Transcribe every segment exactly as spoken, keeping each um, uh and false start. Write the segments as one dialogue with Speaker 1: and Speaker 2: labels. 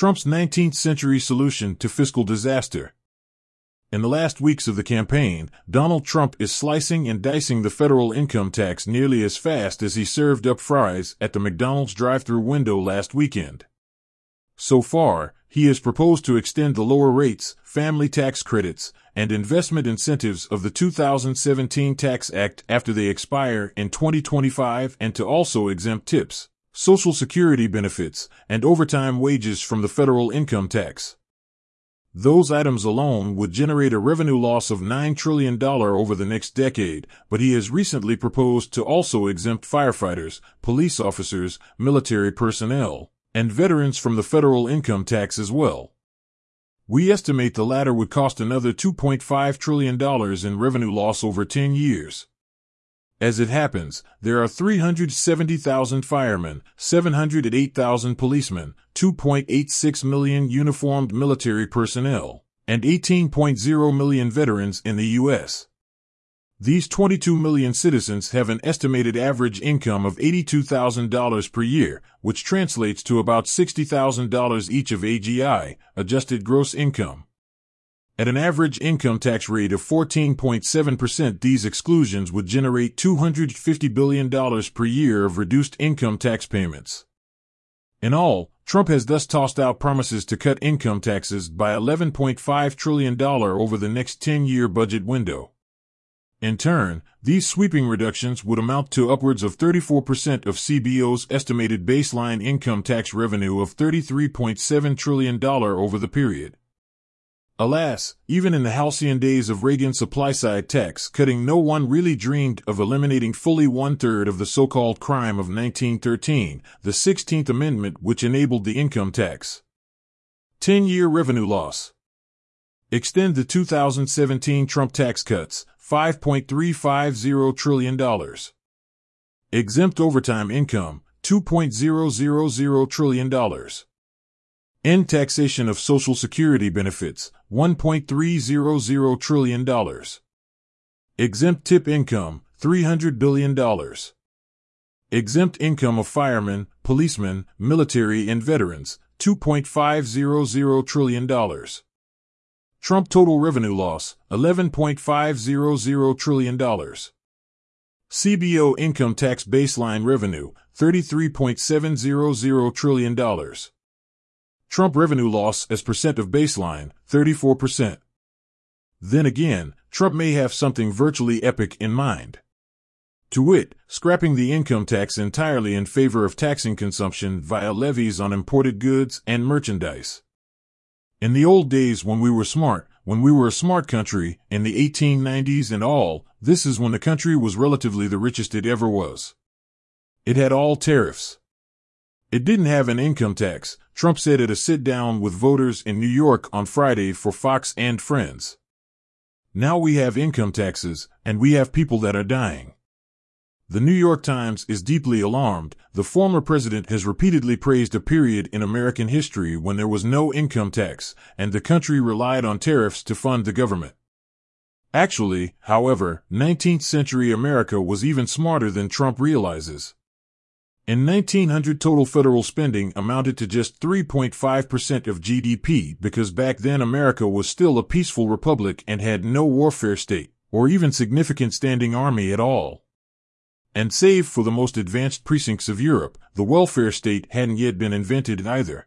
Speaker 1: Trump's nineteenth century solution to fiscal disaster. In the last weeks of the campaign, Donald Trump is slicing and dicing the federal income tax nearly as fast as he served up fries at the McDonald's drive-thru window last weekend. So far, he has proposed to extend the lower rates, family tax credits, and investment incentives of the two thousand seventeen Tax Act after they expire in twenty twenty-five and to also exempt tips, Social Security benefits, and overtime wages from the federal income tax. Those items alone would generate a revenue loss of nine trillion dollars over the next decade, but he has recently proposed to also exempt firefighters, police officers, military personnel, and veterans from the federal income tax as well. We estimate the latter would cost another two point five trillion dollars in revenue loss over ten years. As it happens, there are three hundred seventy thousand firemen, seven hundred eight thousand policemen, two point eight six million uniformed military personnel, and eighteen point zero million veterans in the U S These twenty-two million citizens have an estimated average income of eighty-two thousand dollars per year, which translates to about sixty thousand dollars each of A G I, adjusted gross income. At an average income tax rate of fourteen point seven percent, these exclusions would generate two hundred fifty billion dollars per year of reduced income tax payments. In all, Trump has thus tossed out promises to cut income taxes by eleven point five trillion dollars over the next ten-year budget window. In turn, these sweeping reductions would amount to upwards of thirty-four percent of C B O's estimated baseline income tax revenue of thirty-three point seven trillion dollars over the period. Alas, even in the halcyon days of Reagan's supply-side tax cutting, no one really dreamed of eliminating fully one-third of the so-called crime of nineteen thirteen, the sixteenth Amendment, which enabled the income tax. ten-year revenue loss. Extend the two thousand seventeen Trump tax cuts, five point three five zero trillion dollars. Exempt overtime income, two point zero zero zero trillion dollars. End taxation of Social Security benefits, one point three zero zero trillion dollars. Exempt tip income, three hundred billion dollars. Exempt income of firemen, policemen, military and veterans, two point five zero zero trillion dollars. Trump total revenue loss, eleven point five zero zero trillion dollars. C B O income tax baseline revenue, thirty-three point seven zero zero trillion dollars. Trump revenue loss as percent of baseline, thirty-four percent. Then again, Trump may have something virtually epic in mind. To wit, scrapping the income tax entirely in favor of taxing consumption via levies on imported goods and merchandise. In the old days when we were smart, when we were a smart country, in the eighteen nineties and all, this is when the country was relatively the richest it ever was. It had all tariffs. It didn't have an income tax, Trump said at a sit-down with voters in New York on Friday for Fox and Friends. Now we have income taxes, and we have people that are dying. The New York Times is deeply alarmed. The former president has repeatedly praised a period in American history when there was no income tax, and the country relied on tariffs to fund the government. Actually, however, nineteenth century America was even smarter than Trump realizes. In nineteen hundred, total federal spending amounted to just three point five percent of G D P because back then America was still a peaceful republic and had no warfare state, or even significant standing army at all. And save for the most advanced precincts of Europe, the welfare state hadn't yet been invented either.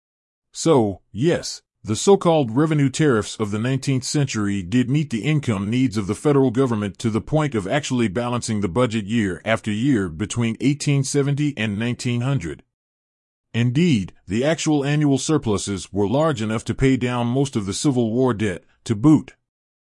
Speaker 1: So, yes, the so-called revenue tariffs of the nineteenth century did meet the income needs of the federal government to the point of actually balancing the budget year after year between eighteen seventy and nineteen hundred. Indeed, the actual annual surpluses were large enough to pay down most of the Civil War debt, to boot.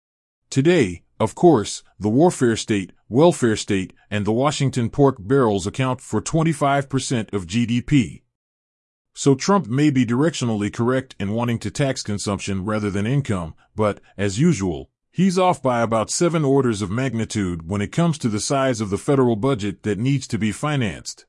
Speaker 1: Today, of course, the warfare state, welfare state, and the Washington pork barrels account for twenty-five percent of G D P. So Trump may be directionally correct in wanting to tax consumption rather than income, but, as usual, he's off by about seven orders of magnitude when it comes to the size of the federal budget that needs to be financed.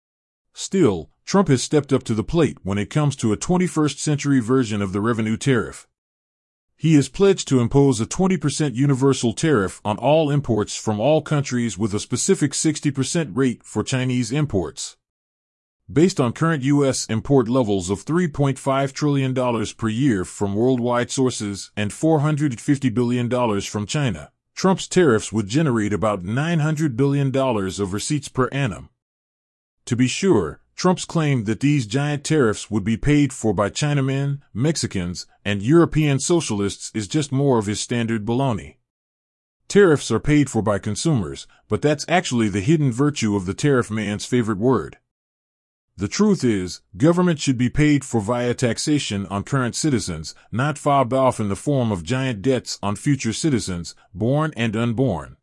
Speaker 1: Still, Trump has stepped up to the plate when it comes to a twenty-first century version of the revenue tariff. He has pledged to impose a twenty percent universal tariff on all imports from all countries with a specific sixty percent rate for Chinese imports. Based on current U S import levels of three point five trillion dollars per year from worldwide sources and four hundred fifty billion dollars from China, Trump's tariffs would generate about nine hundred billion dollars of receipts per annum. To be sure, Trump's claim that these giant tariffs would be paid for by Chinamen, Mexicans, and European socialists is just more of his standard baloney. Tariffs are paid for by consumers, but that's actually the hidden virtue of the tariff man's favorite word. The truth is, government should be paid for via taxation on current citizens, not fobbed off in the form of giant debts on future citizens, born and unborn.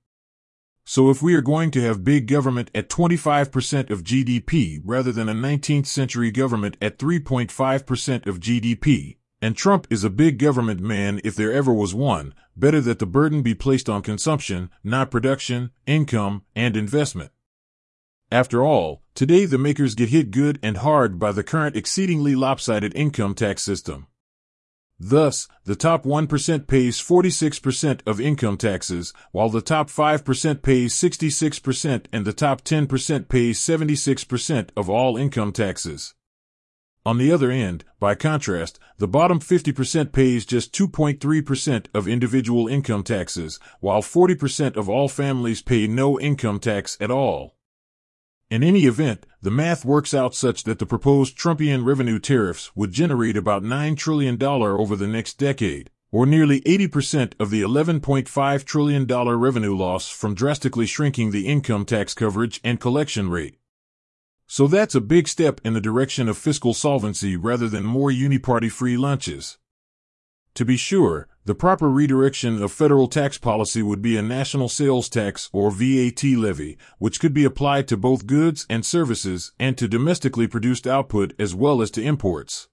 Speaker 1: So if we are going to have big government at twenty-five percent of G D P rather than a nineteenth century government at three point five percent of G D P, and Trump is a big government man if there ever was one, better that the burden be placed on consumption, not production, income, and investment. After all, today the makers get hit good and hard by the current exceedingly lopsided income tax system. Thus, the top one percent pays forty-six percent of income taxes, while the top five percent pays sixty-six percent and the top ten percent pays seventy-six percent of all income taxes. On the other end, by contrast, the bottom fifty percent pays just two point three percent of individual income taxes, while forty percent of all families pay no income tax at all. In any event, the math works out such that the proposed Trumpian revenue tariffs would generate about nine trillion dollars over the next decade, or nearly eighty percent of the eleven point five trillion dollars revenue loss from drastically shrinking the income tax coverage and collection rate. So that's a big step in the direction of fiscal solvency rather than more uniparty free lunches. To be sure, the proper redirection of federal tax policy would be a national sales tax or V A T levy, which could be applied to both goods and services and to domestically produced output as well as to imports.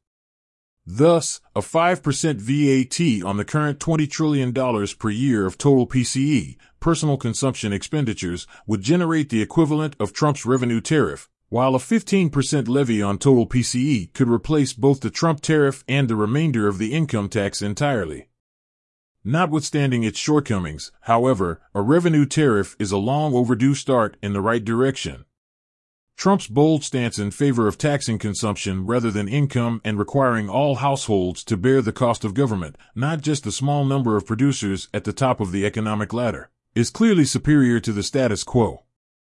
Speaker 1: Thus, a five percent V A T on the current twenty trillion dollars per year of total P C E, personal consumption expenditures, would generate the equivalent of Trump's revenue tariff, while a fifteen percent levy on total P C E could replace both the Trump tariff and the remainder of the income tax entirely. Notwithstanding its shortcomings, however, a revenue tariff is a long overdue start in the right direction. Trump's bold stance in favor of taxing consumption rather than income and requiring all households to bear the cost of government, not just a small number of producers at the top of the economic ladder, is clearly superior to the status quo.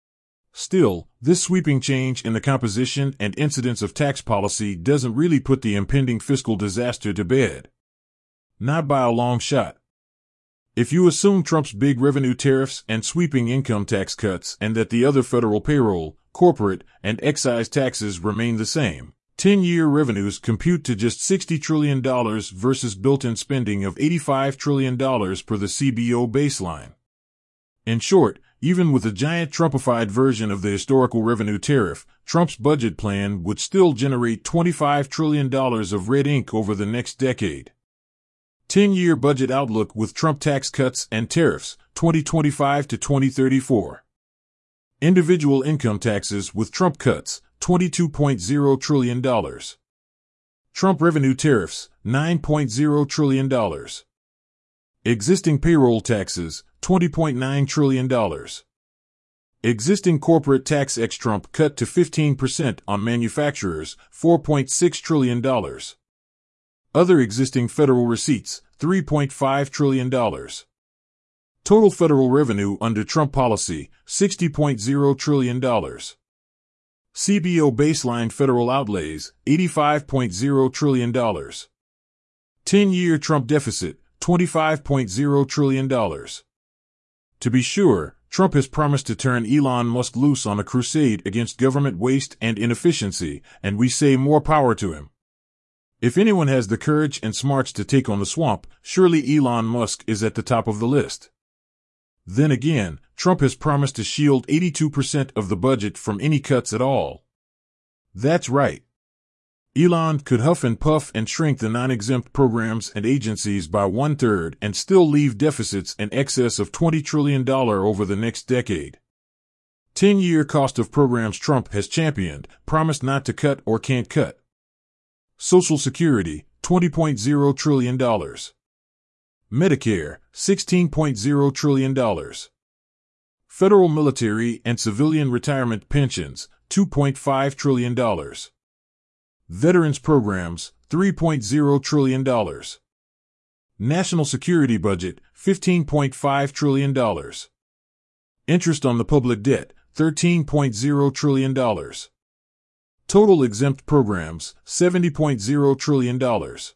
Speaker 1: Still, this sweeping change in the composition and incidence of tax policy doesn't really put the impending fiscal disaster to bed. Not by a long shot. If you assume Trump's big revenue tariffs and sweeping income tax cuts and that the other federal payroll, corporate, and excise taxes remain the same, ten-year revenues compute to just sixty trillion dollars versus built-in spending of eighty-five trillion dollars per the C B O baseline. In short, even with a giant Trumpified version of the historical revenue tariff, Trump's budget plan would still generate twenty-five trillion dollars of red ink over the next decade. ten-year budget outlook with Trump tax cuts and tariffs, twenty twenty-five to twenty thirty-four. Individual income taxes with Trump cuts, twenty-two point zero trillion dollars. Trump revenue tariffs, nine point zero trillion dollars. Existing payroll taxes, twenty point nine trillion dollars. Existing corporate tax ex-Trump cut to fifteen percent on manufacturers, four point six trillion dollars. Other existing federal receipts, three point five trillion dollars. Total federal revenue under Trump policy, sixty point zero trillion dollars. C B O baseline federal outlays, eighty-five point zero trillion dollars. ten-year Trump deficit, twenty-five point zero trillion dollars. To be sure, Trump has promised to turn Elon Musk loose on a crusade against government waste and inefficiency, and we say more power to him. If anyone has the courage and smarts to take on the swamp, surely Elon Musk is at the top of the list. Then again, Trump has promised to shield eighty-two percent of the budget from any cuts at all. That's right. Elon could huff and puff and shrink the non-exempt programs and agencies by one-third and still leave deficits in excess of twenty trillion dollars over the next decade. ten-year cost of programs Trump has championed, promised not to cut or can't cut. Social Security, twenty point zero trillion dollars. Medicare, sixteen point zero trillion dollars. Federal military and civilian retirement pensions, two point five trillion dollars. Veterans programs, three point zero trillion dollars. National security budget, fifteen point five trillion dollars. Interest on the public debt, thirteen point zero trillion dollars. Total exempt programs, seventy point zero trillion dollars.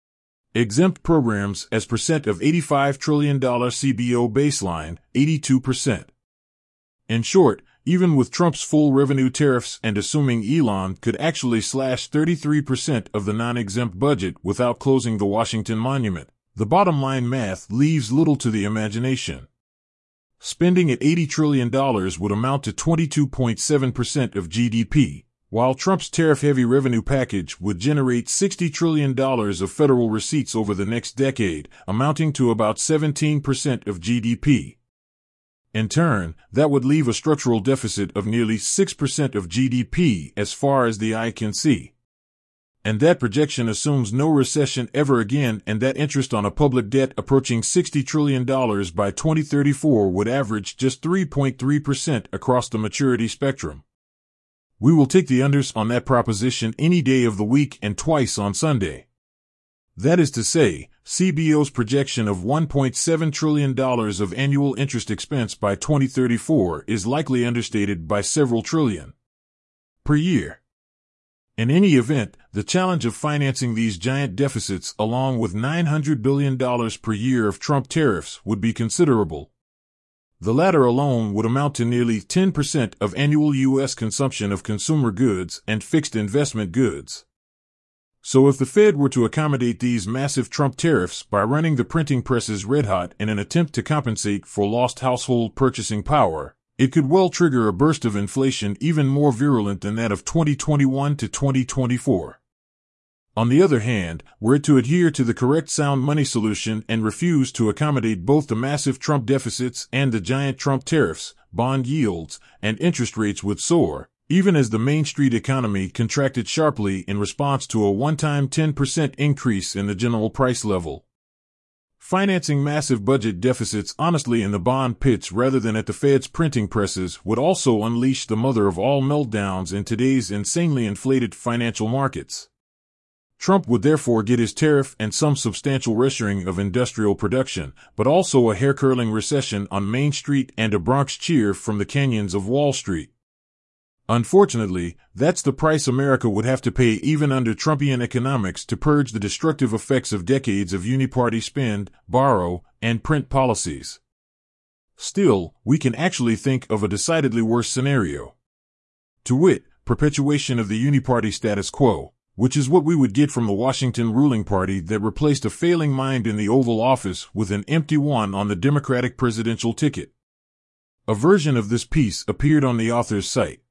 Speaker 1: Exempt programs as percent of eighty-five trillion dollars C B O baseline, eighty-two percent. In short, even with Trump's full revenue tariffs and assuming Elon could actually slash thirty-three percent of the non-exempt budget without closing the Washington Monument, the bottom line math leaves little to the imagination. Spending at eighty trillion dollars would amount to twenty-two point seven percent of G D P, while Trump's tariff-heavy revenue package would generate sixty trillion dollars of federal receipts over the next decade, amounting to about seventeen percent of G D P. In turn, that would leave a structural deficit of nearly six percent of G D P as far as the eye can see. And that projection assumes no recession ever again, and that interest on a public debt approaching sixty trillion dollars by twenty thirty-four would average just three point three percent across the maturity spectrum. We will take the unders on that proposition any day of the week and twice on Sunday. That is to say, C B O's projection of one point seven trillion dollars of annual interest expense by twenty thirty-four is likely understated by several trillion per year. In any event, the challenge of financing these giant deficits along with nine hundred billion dollars per year of Trump tariffs would be considerable. The latter alone would amount to nearly ten percent of annual U S consumption of consumer goods and fixed investment goods. So if the Fed were to accommodate these massive Trump tariffs by running the printing presses red-hot in an attempt to compensate for lost household purchasing power, it could well trigger a burst of inflation even more virulent than that of twenty twenty-one to twenty twenty-four. On the other hand, were it to adhere to the correct sound money solution and refuse to accommodate both the massive Trump deficits and the giant Trump tariffs, bond yields and interest rates would soar, even as the Main Street economy contracted sharply in response to a one-time ten percent increase in the general price level. Financing massive budget deficits honestly in the bond pits rather than at the Fed's printing presses would also unleash the mother of all meltdowns in today's insanely inflated financial markets. Trump would therefore get his tariff and some substantial reshoring of industrial production, but also a hair-curling recession on Main Street and a Bronx cheer from the canyons of Wall Street. Unfortunately, that's the price America would have to pay even under Trumpian economics to purge the destructive effects of decades of uniparty spend, borrow, and print policies. Still, we can actually think of a decidedly worse scenario. To wit, perpetuation of the uniparty status quo, which is what we would get from the Washington ruling party that replaced a failing mind in the Oval Office with an empty one on the Democratic presidential ticket. A version of this piece appeared on the author's site.